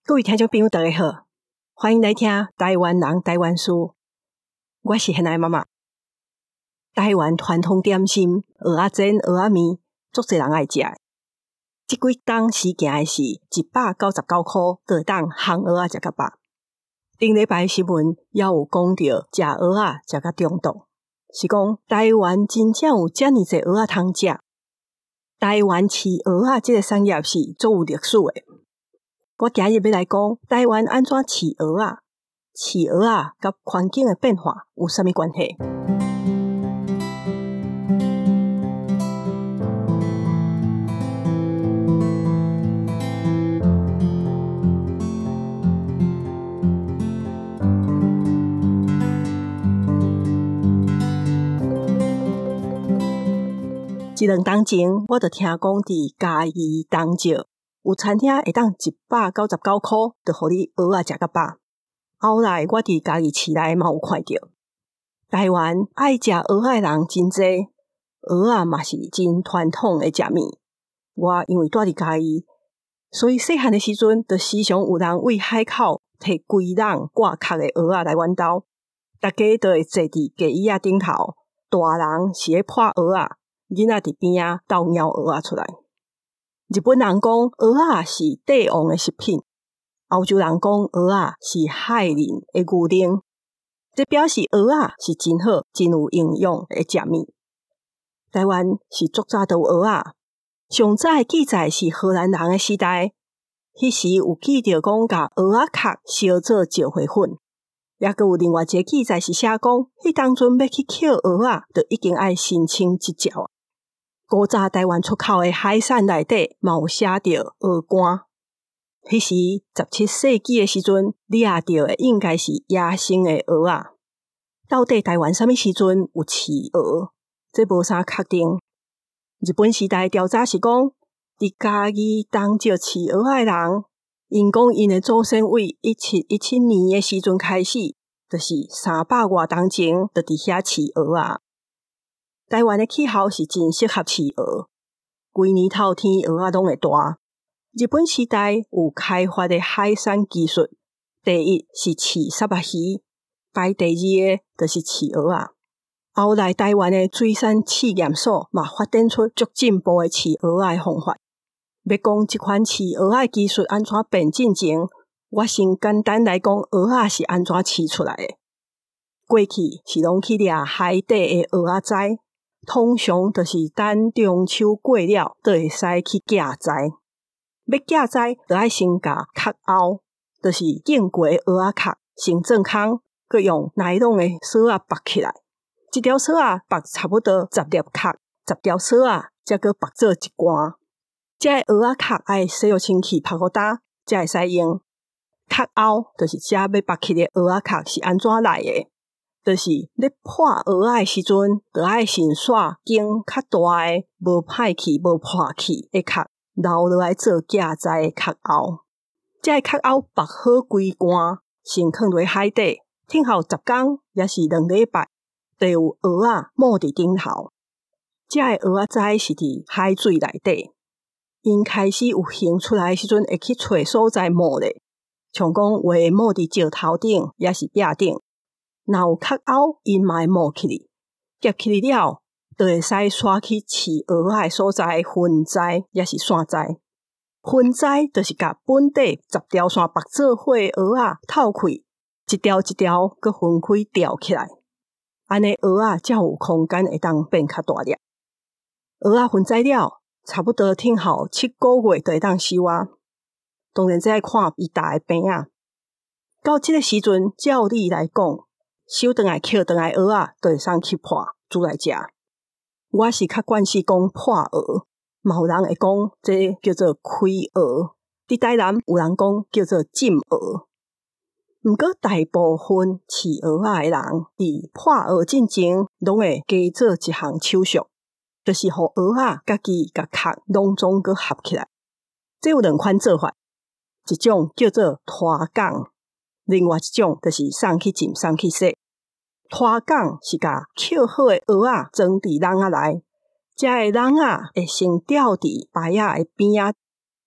各位听众朋友大家好，欢迎来听台湾人台湾事，我是现在妈妈。台湾传统点心蚵仔煎、蚵仔面，足侪人爱食的。这几天时行的是199块，就会当烘蚵仔食较饱。顶礼拜新闻也有讲到食蚵仔食较中毒，是讲台湾真正有这么侪蚵仔通食。台湾饲蚵仔这个产业是足有历史的。我今日要来讲台湾安怎饲蚵仔，饲蚵仔甲环境的变化有啥物关系？一两天前，我就听讲伫嘉义东石有餐厅会当199块，就互你蚵仔食较饱。后来我伫嘉义市内嘛有看到，台湾爱食蚵仔的人真侪，蚵仔嘛是真传统的食物。我因为住伫嘉义，所以细汉的时阵，就时常有人为海口摕规笼挂壳的蚵仔来阮兜，大家就会坐伫架椅仔顶头，大人是咧破蚵仔，囡仔伫边仔斗舀蚵仔出来。日本人讲蚵仔是帝王的食品，欧洲人讲蚵仔是害人的牛奶，这表示蚵仔是真好、真有营养的食物。台湾是足早就有蚵仔，上早的记载是荷兰人的时代，迄时有记着讲甲蚵仔壳烧做石灰粉，也阁有另外一个记载是写讲，迄当阵要去捡蚵仔，就已经爱申請執照啊。古早台湾出口的海产内底嘛有写着蚵乾，迄时17世纪的时阵，掠到的应该是野生的蚵仔。到底台湾啥物时阵有饲蚵？这无啥确定。日本时代调查是讲，伫嘉義東石飼蚵仔的人，因講因的祖先為1717年的時陣開始，就是300多年前就伫遐飼蚵仔。台灣的氣候是真適合飼蚵，規年頭天蚵仔攏會大。日本時代有開發的海產技術，第一是飼沙目魚，排第二個就是飼蚵仔。後來台灣的水產試驗所嘛發展出足進步的飼蚵仔的方法。要講這款飼蚵仔技術安怎變進前，我先簡單來講蚵仔是安怎飼出來的。過去是攏去掠海底的蚵仔災，通常就是等中秋過了，就會使去架災。要架災，就愛先甲殼鰲，就是見過的蚵仔殼，先正空，佮用奈龍的索仔綁起來。一條索仔綁差不多10粒殼，10條索仔才佮綁做一罐。這個蚵仔殼愛洗好清氣，拍好干，才會使用。殼鰲就是這要綁起的蚵仔殼是安怎來的？就是咧破蚵仔的時陣，就愛先選間較大的、無歹去、無破去的殼，留落來做架災的殼鰲。這個殼鰲綁好規罐，先放落海底，聽候10天，也是2禮拜，就有蚵仔摸佇頂頭。這個蚵仔災是佇海水內底，因開始有形出來的時陣，會去找所在摸咧，像講會摸佇石頭頂，也是壁頂。若有殼鰲，因嘛會摸起哩，夾起哩了，就會使刷去飼蚵仔的所在分災，也是線災。分災就是甲本底10條線綁做伙的蚵仔透開，一條一條佮分開吊起來，安尼蚵仔才有空間會當變較大粒。蚵仔分災了，差不多聽候7個月就會當收啊。當然這要看伊大的病啊。到這個時陣，照理來講，收回來、抾回來蚵仔，就會送去破煮來食。我是較慣是講破蚵，嘛有人會講這叫做開蚵。佇台南有人講叫做浸蚵。毋過大部分飼蚵仔的人，佇破蚵進前，攏會加做一項手續，就是互蚵仔家己甲殼攏總閣合起來。這有兩款做法，一種叫做拖港。另外一種就是送去浸、送去洗。拖港是甲抾好的蚵仔裝佇籠仔內，這個籠仔會先吊佇牌仔的邊仔，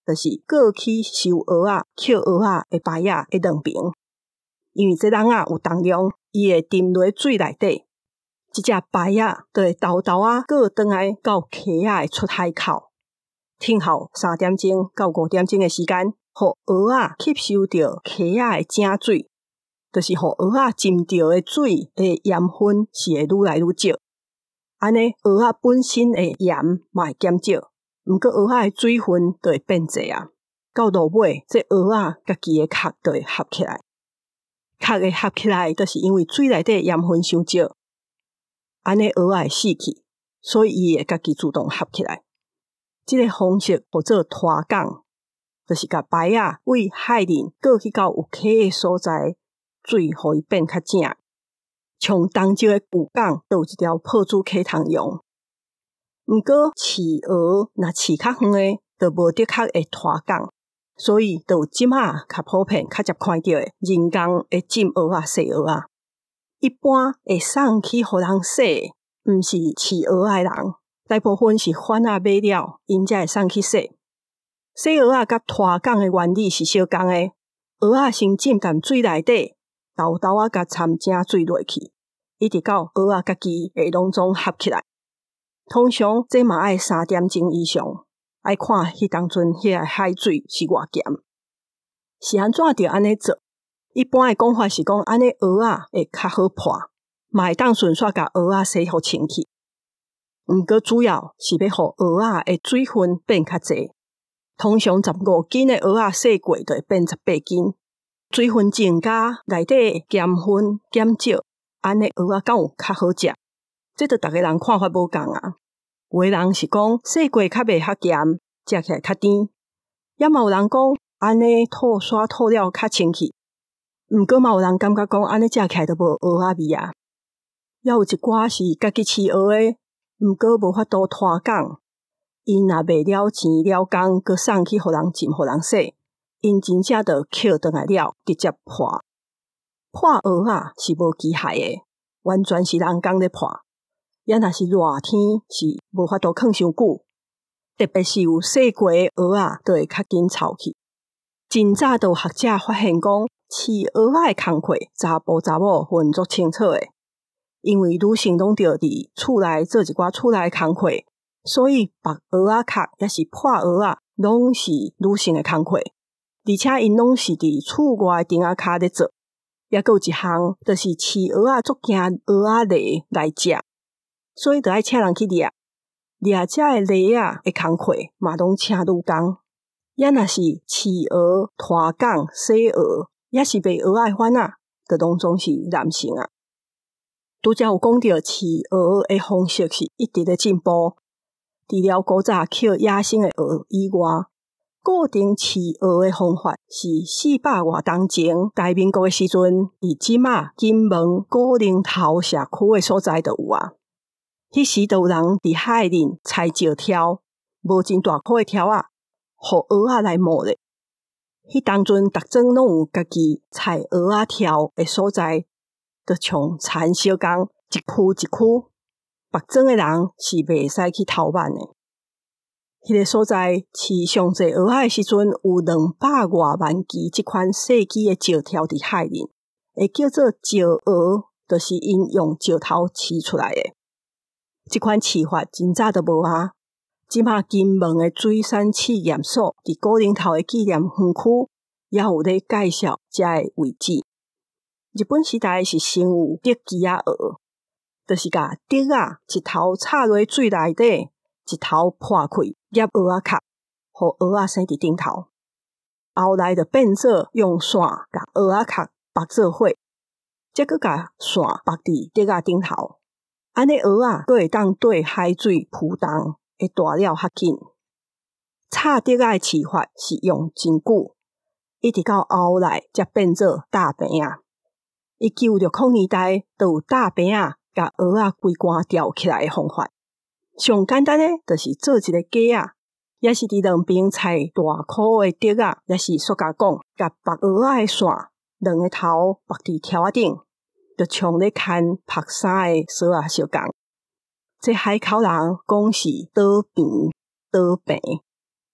就是过去收蚵仔、捡蚵仔的牌仔的两边，因为这人有重量，伊会沉落水内底，一只牌仔就会豆豆过转来到溪仔的出海口，停候3点钟到5点钟的时间，互蚵仔吸收到溪仔的井水，就是互蚵仔浸到的水的盐分是会愈来愈少。安尼蚵仔本身的盐嘛会减少，毋过蚵仔的水分就会变侪啊。到落尾，这蚵仔家己的壳就会合起来。壳会合起来，就是因为水内底盐分伤少，安尼蚵仔会死去，所以伊会家己自动合起来。这个方式叫做拖港，就是甲牌仔为海面过去到有溪的所在，水互伊变较正。像东石的旧港都有一条破珠溪通用，毋过饲蚵若饲较远的，就无的确会拖港，所以就有即马较普遍较常看到的人工会浸蚵仔、洗蚵仔。一般会送去互人洗，毋是饲蚵仔的人，大部分是贩仔买了，因才会送去洗。洗蚵仔甲拖港的原理是相共的，蚵仔先浸淡水内底，豆豆甲掺井水落去，一直到蚵仔家己会拢总合起来。通常这嘛爱3点钟以上，爱看迄当阵迄个海水是偌咸。是安怎着安尼做？一般的讲法是讲，安尼蚵仔会较好破，嘛会当顺续甲蚵仔洗互清气。毋过主要是要互蚵仔的水分变较侪。通常15斤的蚵仔洗过就会变18斤。水分增加，内底盐分减少，安尼蚵仔敢有较好食？这就逐个人看法无共啊。有的人是讲洗过较袂遐咸，食起来较甜；也嘛有人讲安尼吐刷吐了较清气。毋过嘛有人感觉讲安尼食起来都无蚵仔味啊。也有一寡是家己饲蚵的，毋过无法度拖港，因若卖了钱了工，佮送去互人浸互人洗。因真正就捡回来了，直接破。破蚵仔是无机械的，完全是人工咧破。也若是热天，是无法度放伤久。特别是有洗过的蚵仔，就会较紧臭去。真早就有学者发现讲，饲蚵仔的工课，查甫查某分足清楚的。因为女性拢着伫厝内做一寡厝内的工课，所以剥蚵仔壳也是破蚵仔，拢是女性的工课。而且因拢是伫厝外顶仔骹咧做，也佫有一项，就是饲蚵仔足惊蚵仔螺来食，所以就爱请人去掠这的螺仔的工课嘛，拢请女工。也若是饲蚵、拖港、洗蚵，也是卖蚵仔的贩仔，就拢总是男性啊。拄则有讲到饲蚵的方式是一直咧进步，除了古早捡野生的蚵以外，固定饲蚵的方法是400多年前大民国的时阵，伫即马金门古宁头社区的所在就有啊。迄时就有人伫海面采石条，无真大颗的条啊，互蚵仔来摸咧。迄当阵逐庄拢有家己采蚵仔条的所在，就像田小工一区一区，别庄的人是袂使去偷挽的。迄个所在饲上济蚵仔的时阵，有200多万支即款细支的石条伫海面，会叫做石蚵，就是因用石头饲出来的。即款饲法真早就无啊。即马金门的水产试验所伫古宁头的纪念园区，也有咧介绍遮的位置。日本时代是先有竹枝仔蚵，就是甲竹仔一头插落水内底，一头破开夹蚵仔壳，互蚵仔生伫顶头。后来就变做用线甲蚵仔壳绑做伙，再佫甲线绑伫竹仔顶头。安尼蚵仔佫会当对海水浮动，会大了较紧。插竹仔的饲法是用真久，一直到后来才变做大坪仔。1960年代就有大坪仔甲蚵仔规竿吊起来的方法。上简单的就是做一个架啊，也是伫两边采大颗的竹仔，也是塑胶管，甲绑蚵仔的线，两个头绑伫条仔顶，就像咧牵拍衫的绳仔相共。这海口人讲是倒平倒平，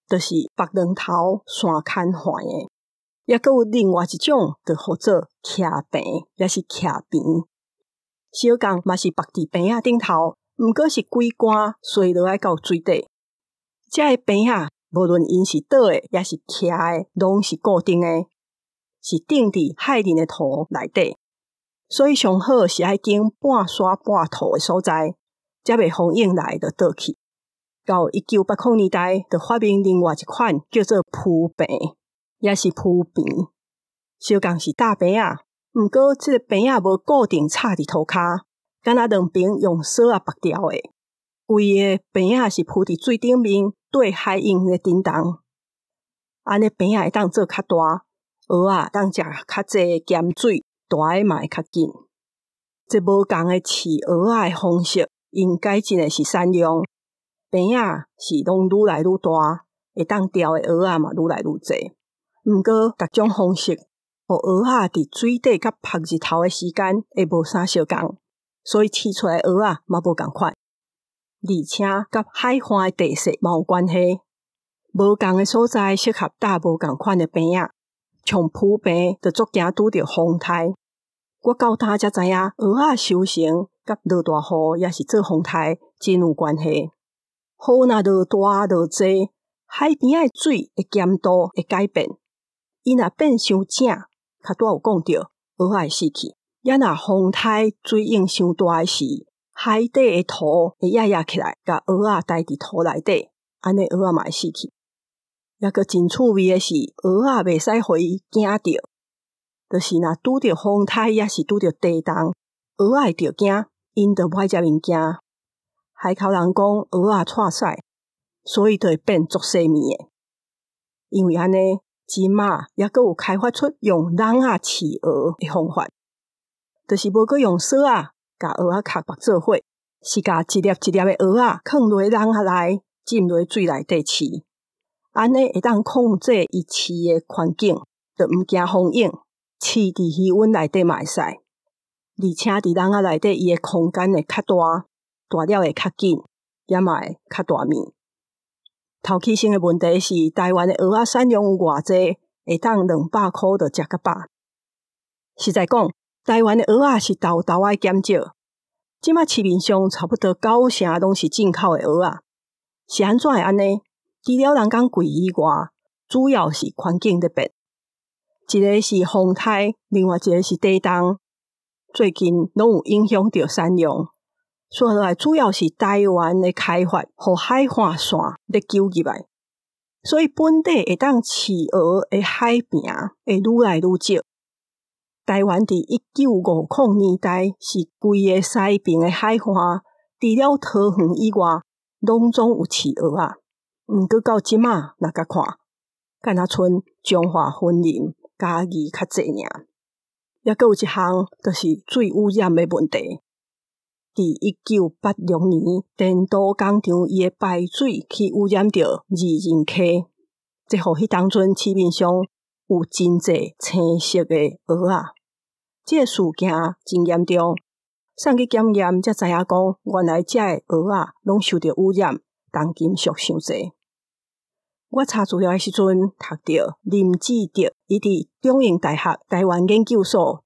就是白两头山牵环的，也佫有另外一种，就号做徛平，也是徛边。小港嘛是绑伫边仔顶头，毋过是规竿垂落来到水底。遮个边仔无论因是倒的，也是徛的，拢是固定的，是顶伫海面的土内底。所以上好是爱经半沙半土的所在，才袂风涌来就倒去。到1980年代，就发明另外一款叫做铺平，也是铺边。小港是大边仔，毋过这个边仔无固定插伫涂骹，敢若两边用绳仔绑牢的。规个边仔是铺伫水顶面，对海涌的震动。安尼边仔会当做较大，蚵仔当食较济咸水，大个嘛会较紧。这无共的饲蚵仔的方式，因改进的是产量。边仔是拢愈来愈大，会当钓的蚵仔嘛愈来愈侪。毋过，各种方式，互蚵仔伫水底甲晒日头的时间会无啥相共，所以饲出来的蚵仔嘛无共款。而且，甲海岸的地势嘛有关系。无共的所在适合搭无共款的边仔，像铺边就足惊拄着风台。我到呾才知影，蚵仔收成甲落大雨也是做风台真有关系。雨若落大落济，海边的水的咸度会改变。伊若变伤正，较拄有讲着，蚵仔会死去。也若风台水涌伤大的时，海底的土会压起来，甲蚵仔待伫土内底，安尼蚵仔嘛会死去。也个真趣味的是，蚵仔袂使互伊惊着，就是若拄着风台，也是拄着地动，蚵仔会着惊，因就歹食物件。海口人讲蚵仔错屎，所以就会变足细密的。因为安尼，即马也佫有开发出用笼仔饲蚵的方法，就是无佫用绳仔甲蚵仔壳绑做伙，是甲一粒一粒的蚵仔放落笼仔内，浸落水内底饲。安尼会当控制伊饲的环境，就毋惊风涌，饲伫气温内底嘛会使。而且伫笼仔内底，伊的空间会较大，大了会较紧，也嘛会较大面。头起先的问题是，台湾的蚵仔产量有偌济，会当200块就食到饱。实在讲，台湾的蚵仔是豆豆仔减少，即马市面上差不多90%拢是进口的蚵仔。是安怎会安尼？除了人工贵以外，主要是环境在变。一个是风台，另外一个是地动，最近拢有影响到产量。所以主要是台湾的开发，互海岸线咧救入来，所以本地会当饲蚵的海平会愈来愈少。台湾伫1950年代是规个西边的海岸，除了桃园以外，拢总有饲蚵仔。毋过到即马，若甲看，敢若剩彰化、云林、嘉义较济尔。也佫有一项，就是水污染的问题。伫1986年，电都工厂伊的排水去污染着二仁溪，这互迄当阵市面上有真侪青色的蚵仔。这个事件真严重，送去检验才知影讲，原来这个蚵仔拢受到污染，重金属伤侪。我查资料的时阵，读到林志德伊伫中英大学台湾研究所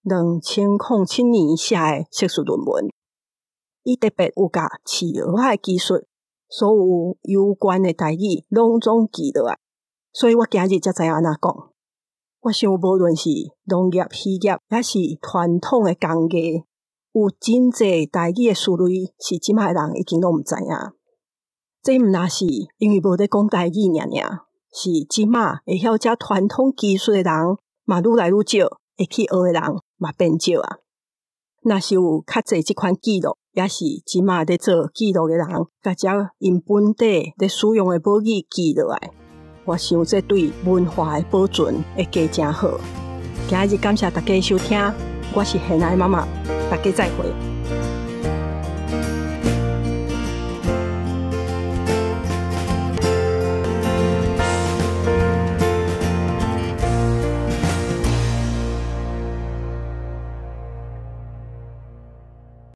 2007年写的硕士论文，伊特别有甲饲蚵仔的技术，所有有关的代志拢总记落来，所以我今日才知影安怎讲。我想无论是农业、渔业，也是传统的工艺，有真侪代志的思维，是即卖人已经拢毋知影。这毋那是因为无咧讲台语尔，是即马会晓遮传统技术的人嘛愈来愈少，会去学的人嘛变少啊。若是有较侪即款记录，也是即马咧做记录的人，甲遮因本地咧使用的母语记落来。我想这对文化的保存会加真好。今日感谢大家收听，我是现爱妈妈，大家再会。